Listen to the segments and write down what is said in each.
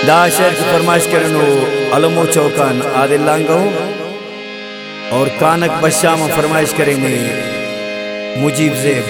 दाशर की फरमाइश करनो अलमो चौकान आदिल लांगो और कानक बशाम फरमाइश करेंगे मुजीब ज़ेब।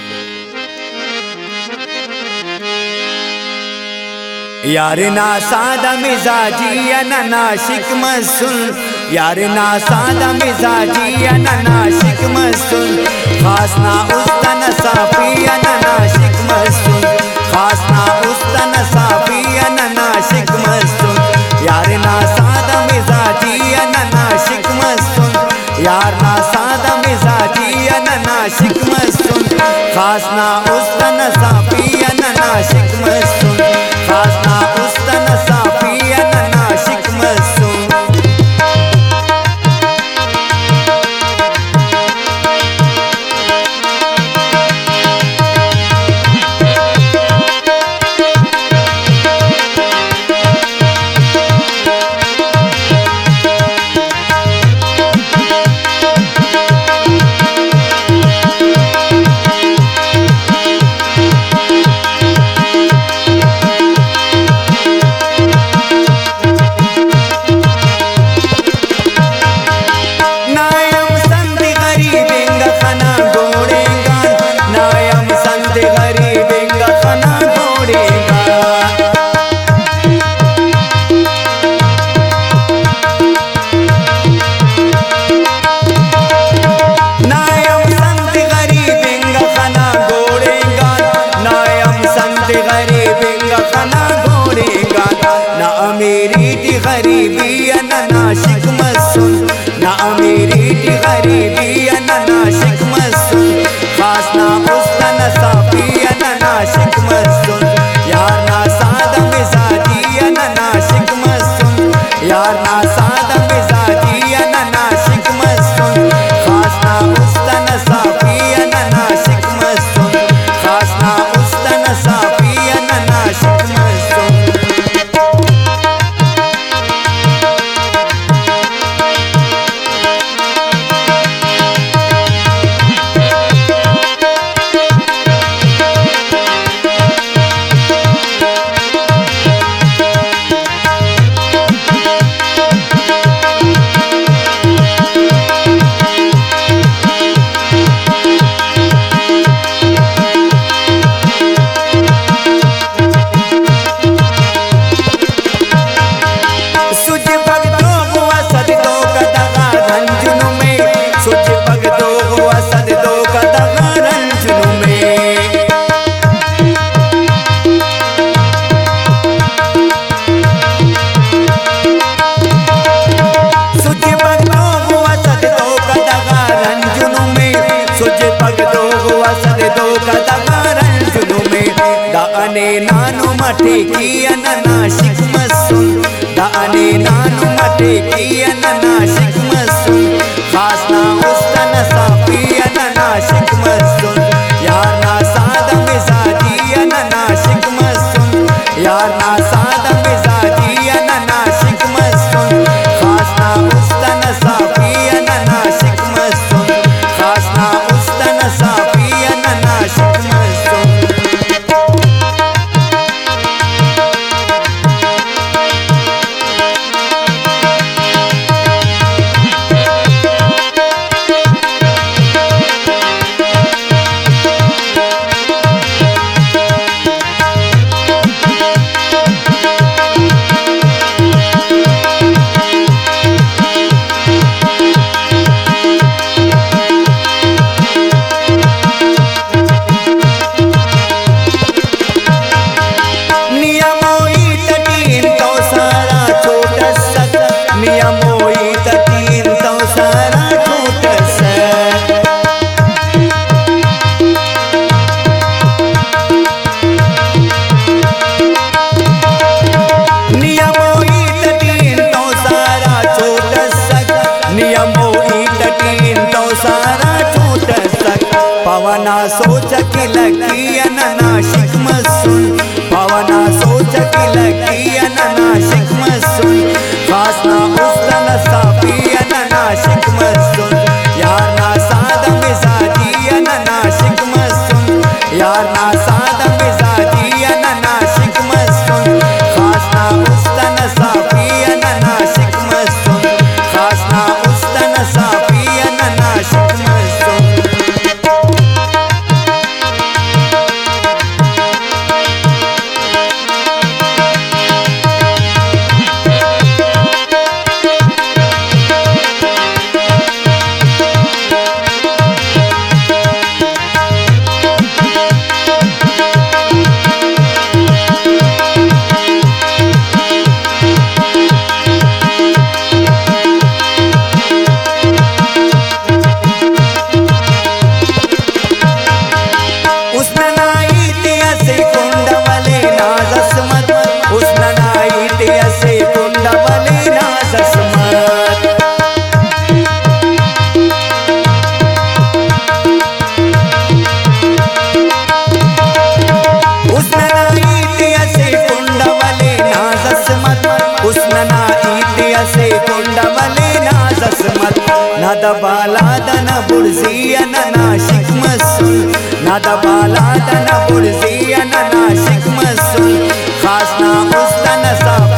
यार ना सादा मिजाजी नाशिक मसूल, यार ना सादा मिजाजी नाशिक मसूल, खास ना उस्ता नसाफी नाशिक मसूल, खास ना उस्ता नसाफी नाशिक मसूल। यार ना सादा मिजाजी नाशिक मसूल, यार ना सादा मिजाजी नाशिक मसूल, खास ना उस्ता नसाफी नाशिक मसूल, खास ना उस्ता नसाफी नाशिक मसूल। गरीबी नाशिक मसूल, ना अमीरी टी गरीबी नाशिक मसूल, खास ना उस्ता नसाफी नाशिक मसूल। यार ना सादा मिजाजी नाशिक मसूल, यार ना सादा मिजाजी नाशिक मसूल, खास ना उस्ता नसाफी नाशिक मसूल, खास ना उस्ता नसाफी नाशिक मसूल। दाने नानु मटे किया नाशिक मसूल, दाने नानु मटे किया नाशिक मसूल, खास ना उस्ता नसाफी नाशिक मसूल। यार ना सादा मिजाजी नाशिक मसूल, यार ना सादा मिजाजी नाशिक मसूल, खास ना उस्ता नसाफी नाशिक मसूल, खास ना उस्ता नसाफी नाशिक मसूल। पवना सोच की लगी नाशिक मसूल, पवना सोच की लगी नाशिक मसूल, खास ना उस्ता नसाफी नाशिक मसूल। यार ना सादा मिजाजी नाशिक मसूल, यार ना सादा मिजाजी नाशिक मसूल, खास ना उस्ता दबाला दन बुर्जिया नाशिक मसूल ना दबाला दन बुर्जिया नाशिक मसूल खास ना उस्ता नसा